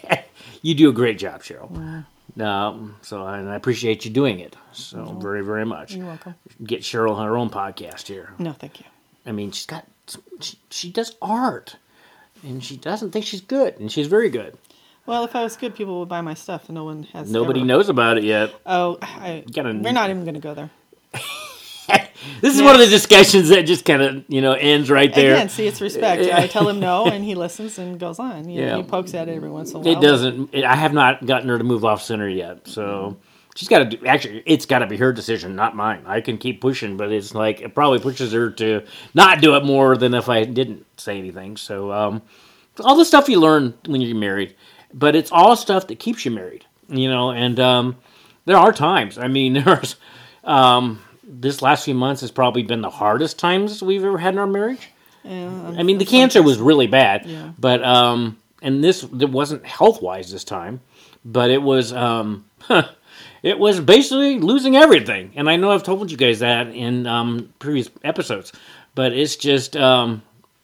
you do a great job, Cheryl. Um, so and I appreciate you doing it so very very much. You're welcome. Get Cheryl her own podcast here. No, thank you. I mean, she's got she, she does art, and she doesn't think she's good, and she's very good. Well, if I was good, people would buy my stuff, and no one has. Nobody ever. knows about it yet. Oh, I, Gotta- we're not even going to go there. This is one of the discussions that just kind of, you know, ends right there. Again, see, it's respect. I tell him no, and he listens and goes on. You know, Yeah. he pokes at it every once in a while. It doesn't. It, I have not gotten her to move off center yet, so she's got to do. Actually, it's got to be her decision, not mine. I can keep pushing, but it's like it probably pushes her to not do it more than if I didn't say anything. So, um, all the stuff you learn when you're married, but it's all stuff that keeps you married, you know. And um, there are times. I mean, there's um, this last few months has probably been the hardest times we've ever had in our marriage. Yeah, I mean, the cancer was really bad, Yeah. but um, and this it wasn't health wise this time, but it was um, it was basically losing everything. And I know I've told you guys that in um, previous episodes, but it's just um,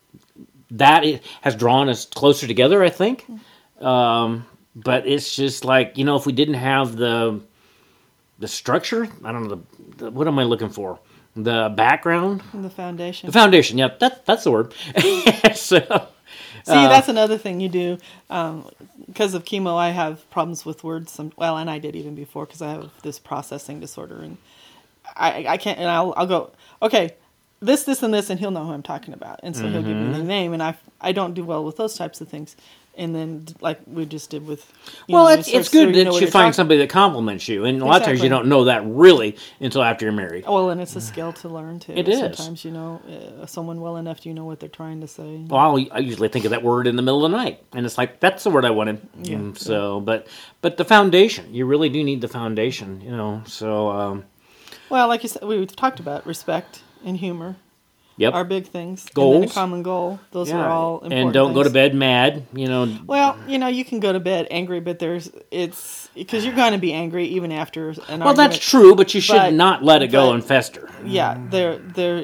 that it has drawn us closer together, I think. Um, but it's just like, you know, if we didn't have the the structure, I don't know, the, the what am I looking for? The background. The foundation. The foundation, yeah, that that's the word. so, See, uh, that's another thing you do. Um, because of chemo, I have problems with words. Some, well, and I did even before because I have this processing disorder, and I I can't. And I'll I'll go okay, this this and this, and he'll know who I'm talking about, and so mm-hmm. he'll give me the name, and I I don't do well with those types of things. And then, like we just did with, you well, know, it's it's good you that know you find somebody that compliments you, and a lot exactly. of times you don't know that really until after you're married. Well, and it's a skill to learn too. It is. Sometimes you know uh, someone well enough, you know what they're trying to say. Well, I'll, I usually think of that word in the middle of the night, and it's like that's the word I wanted. Yeah. And so, but but the foundation, you really do need the foundation, you know. So, um, well, like you said, we talked about respect and humor. Yep. Are big things. Goals. And then a common goal. Those yeah. are all important And don't things. go to bed mad, you know. Well, you know, you can go to bed angry, but there's, it's, because you're going to be angry even after an Well, argument. that's true, but you should But- not let it go but- and fester. Yeah, they're, they're,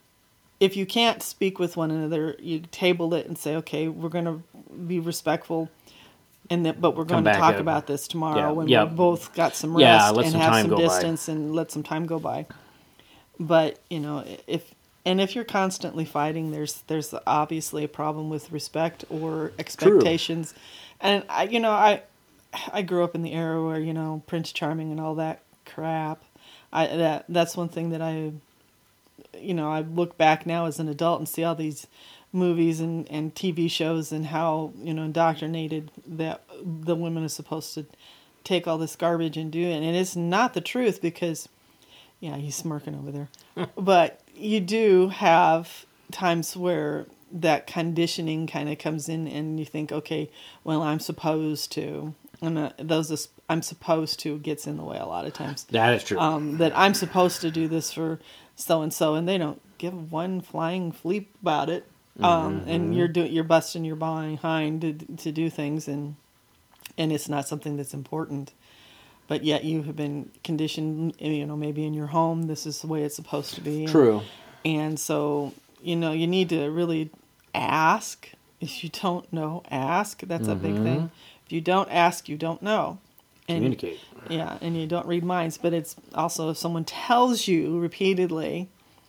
if you can't speak with one another, you table it and say, okay, we're going to be respectful, and that, but we're Come going to back talk up. about this tomorrow Yeah, when yeah. we've both got some rest Yeah, let and some have time some go by. distance and let some time go by. But, you know, if, and if you're constantly fighting, there's there's obviously a problem with respect or expectations. True. And I, you know, I I grew up in the era where, you know, Prince Charming and all that crap. I that that's one thing that I, you know, I look back now as an adult and see all these movies and, and T V shows and how, you know, indoctrinated that the women are supposed to take all this garbage and do it. And it's not the truth because, yeah, he's smirking over there. But you do have times where that conditioning kind of comes in and you think, okay, well, I'm supposed to. And uh, those I'm supposed to gets in the way a lot of times. That is true. Um, that I'm supposed to do this for so-and-so, and they don't give one flying bleep about it. Um, mm-hmm. And you're do, you're busting your behind to to do things, and and it's not something that's important. But yet you have been conditioned, you know, maybe in your home, this is the way it's supposed to be. True. And, and so, you know, you need to really ask. If you don't know, ask. That's mm-hmm. a big thing. If you don't ask, you don't know. And, communicate. Yeah, and you don't read minds. But it's also if someone tells you repeatedly,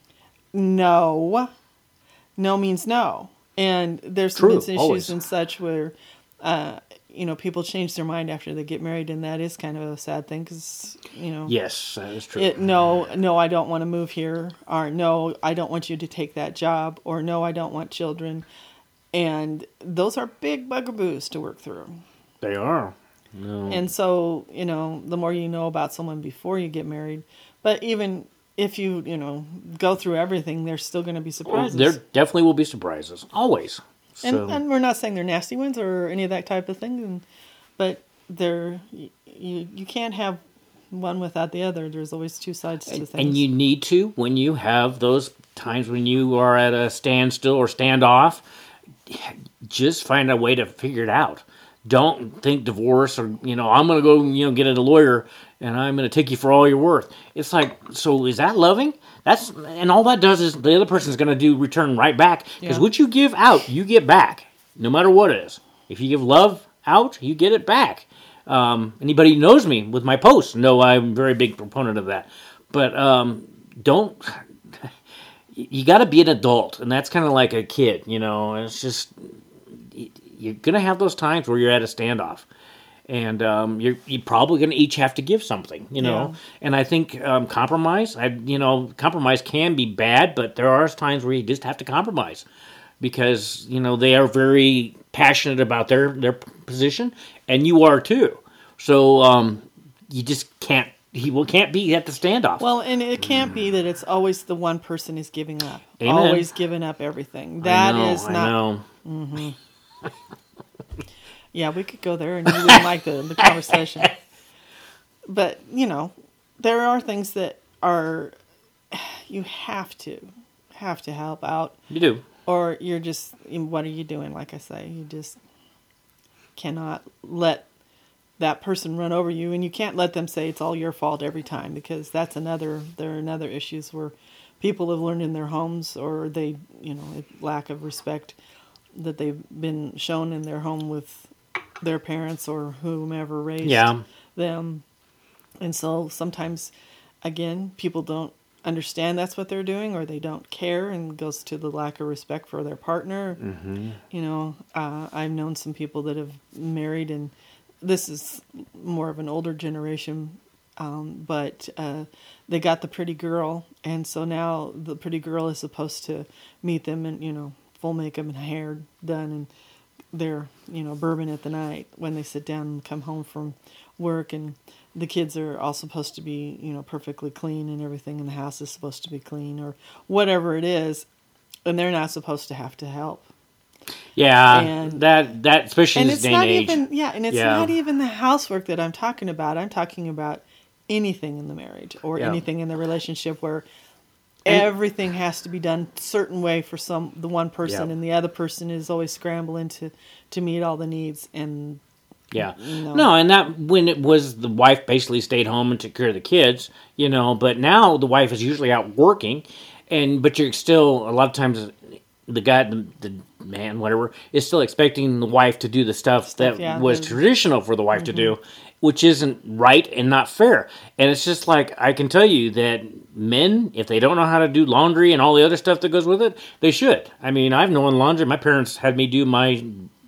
no, no means no. And there's some True, issues always. and such where... Uh, you know, people change their mind after they get married, and that is kind of a sad thing because, you know. Yes, that is true. It, no, no, I don't want to move here, or no, I don't want you to take that job, or no, I don't want children. And those are big bugaboos to work through. They are. No. And so, you know, the more you know about someone before you get married, but even if you, you know, go through everything, there's still going to be surprises. Well, there definitely will be surprises. Always. And, So. and we're not saying they're nasty ones or any of that type of thing, and, but they're you, you can't have one without the other. There's always two sides to and, things. and you need to, when you have those times when you are at a standstill or standoff, just find a way to figure it out. Don't think divorce or, you know, I'm going to go, you know, get a lawyer and I'm going to take you for all you're worth. It's like, so is that loving? That's, and all that does is the other person's going to do return right back. Because Yeah. what you give out, you get back, no matter what it is. If you give love out, you get it back. Um, anybody who knows me with my posts know I'm a very big proponent of that. But um, don't, you got to be an adult. And that's kind of like a kid, you know. It's just, you're going to have those times where you're at a standoff. and um, you're you're probably going to each have to give something, you know. Yeah. And I think um, compromise, I you know, compromise can be bad, but there are times where you just have to compromise because you know they are very passionate about their their position, and you are too. So um, you just can't. He will can't be at the standoff. Well, and it can't be that it's always the one person is giving up, Amen. always giving up everything. That I know, is not. I know. Mm-hmm. Yeah, we could go there, and you wouldn't like the, the conversation. But you know, there are things that are you have to have to help out. You do, or you're just. What are you doing? Like I say, you just cannot let that person run over you, and you can't let them say it's all your fault every time, because that's another there are another issues where people have learned in their homes, or they you know lack of respect that they've been shown in their home with their parents or whomever raised yeah. them. And so sometimes again people don't understand that's what they're doing, or they don't care, and it goes to the lack of respect for their partner. Mm-hmm. You know, uh, I've known some people that have married, and this is more of an older generation, um, but uh, they got the pretty girl, and so now the pretty girl is supposed to meet them and, you know, full makeup and hair done, and they're, you know, bourbon at the night when they sit down and come home from work, and the kids are all supposed to be, you know, perfectly clean, and everything in the house is supposed to be clean, or whatever it is, and they're not supposed to have to help. Yeah, And- that that especially in And this it's day not and age. even yeah, and it's Yeah. not even the housework that I'm talking about. I'm talking about anything in the marriage or Yeah. anything in the relationship where And- everything has to be done a certain way for some the one person, Yeah. and the other person is always scrambling to to meet all the needs. And Yeah. No. No, and that when it was the wife basically stayed home and took care of the kids, you know, but now the wife is usually out working, and but you're still a lot of times the guy the, the man whatever is still expecting the wife to do the stuff, Stuff, that yeah, was the- traditional for the wife to do, which isn't right and not fair. And it's just like I can tell you that men, if they don't know how to do laundry and all the other stuff that goes with it, they should. I mean, I've known laundry. My parents had me do my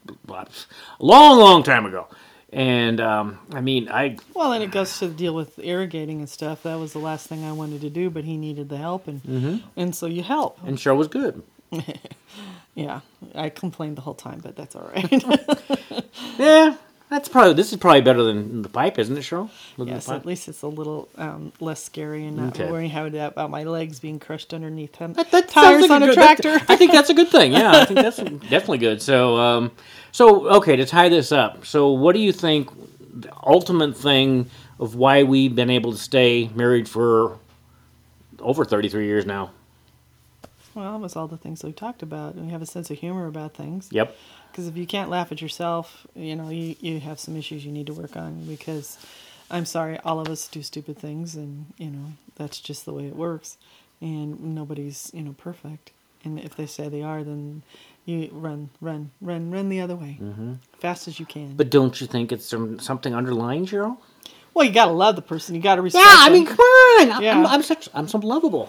long, long time ago. And, um, I mean, I... well, and it goes to the deal with irrigating and stuff. That was the last thing I wanted to do, but he needed the help, and Mm-hmm. and so you help. And Cheryl was good. Yeah, I complained the whole time, but that's all right. Yeah, that's probably... This is probably better than the pipe, isn't it, Cheryl? Living in Yes, the pipe? at least it's a little um, less scary, and not Okay. worrying how to, about my legs being crushed underneath them. That, that tires sounds like on a, good- tractor. that- I think that's a good thing. Yeah, I think that's definitely good. So, um, so okay, to tie this up. So, what do you think the ultimate thing of why we've been able to stay married for over thirty-three years now? Well, it was all the things we talked about, and we have a sense of humor about things. Yep. Because if you can't laugh at yourself, you know, you, you have some issues you need to work on. Because, I'm sorry, all of us do stupid things, and, you know, that's just the way it works. And nobody's, you know, perfect. And if they say they are, then you run, run, run, run the other way. Mm-hmm. Fast as you can. But don't you think it's some, something underlying, Cheryl? Well, you got to love the person. You got to respect Yeah, I them. mean, come on. I'm, Yeah. I'm, I'm such, I'm so lovable.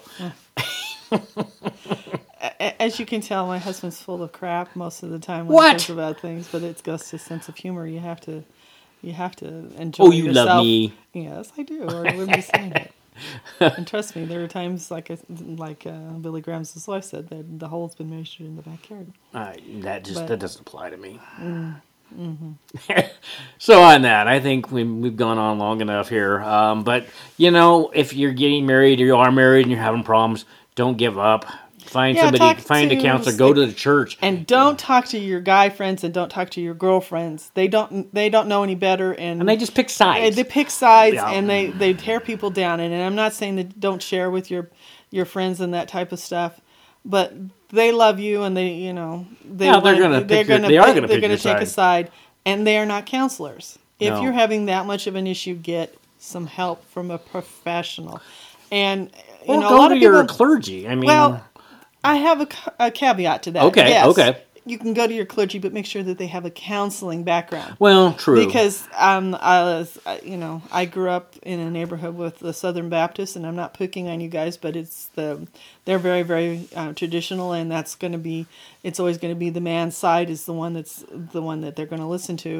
A- As you can tell, my husband's full of crap most of the time when What? he thinks about things, but it goes to sense of humor. You have to, you have to enjoy Oh, you yourself. love me. Yes, I do, or I wouldn't be saying it. And trust me, there are times like I- like uh, Billy Graham's wife said that the hole's been measured in the backyard. Uh, that just But- that doesn't apply to me. So on that, I think we, we've gone on long enough here. Um, but you know, if you're getting married or you are married and you're having problems, don't give up. Find Yeah, somebody, talk find a to- counselor, go to the church. And don't talk to your guy friends, and don't talk to your girlfriends. They don't they don't know any better, and, And they just pick They, sides. they pick sides, Yeah. and they, they tear people down. And, and I'm not saying that don't share with your your friends and that type of stuff, but they love you, and they you know they Yeah, they're wanna- gonna they're pick your- gonna they are pick- gonna they're pick gonna your take a side. side, and they are not counselors. If No. you're having that much of an issue, get some help from a professional. And you Or know, a go lot to of your people, clergy. I mean, well, I have a, ca- a caveat to that. Okay, Yes, okay. You can go to your clergy, but make sure that they have a counseling background. well, true. Because um, I was, I- you know, I grew up in a neighborhood with the Southern Baptists, and I'm not picking on you guys, but it's the they're very, very uh, traditional, and that's going to be, it's always going to be the man's side is the one that's the one that they're going to listen to.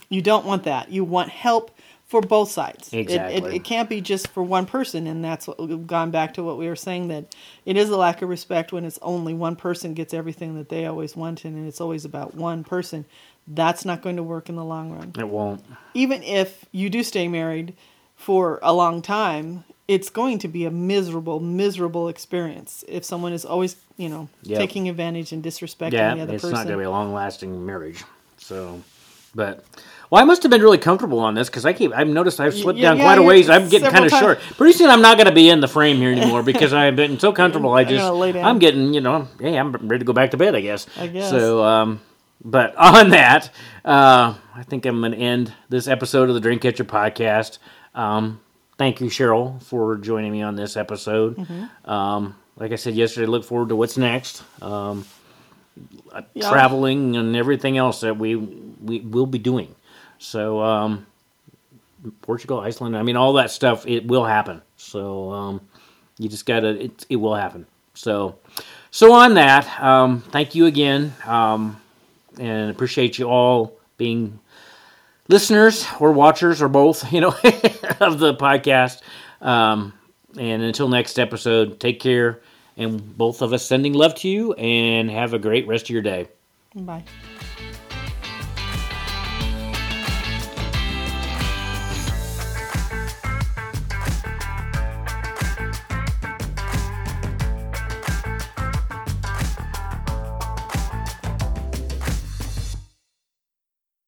You don't want that. You want help for both sides. Exactly. It, it, it can't be just for one person, and that's what we've gone back to what we were saying, that it is a lack of respect when it's only one person gets everything that they always wanted, and it's always about one person. That's not going to work in the long run. It won't. Even if you do stay married for a long time, it's going to be a miserable, miserable experience if someone is always, you know, Yep. taking advantage and disrespecting Yeah, the other it's person. not going to be a long-lasting marriage. So, but well, I must have been really comfortable on this because I keep I've noticed I've slipped Yeah, down yeah, quite a you're ways. I'm getting kind several of short. times. Pretty soon, I'm not going to be in the frame here anymore because I've been so comfortable. I I'm just gonna lay down. I'm getting you know, hey, I'm ready to go back to bed. I guess. I guess. So, um, but on that, uh, I think I'm going to end this episode of the Dreamcatcher podcast. Um, thank you, Cheryl, for joining me on this episode. Mm-hmm. Um, like I said yesterday, look forward to what's next. Um, Yeah. traveling and everything else that we we will be doing. So um, Portugal, Iceland, I mean all that stuff, it will happen. So um, you just gotta it it will happen. So so on that, um, thank you again, um, and appreciate you all being listeners or watchers or both, you know, of the podcast. Um, and until next episode, take care. And both of us sending love to you, and have a great rest of your day. Bye.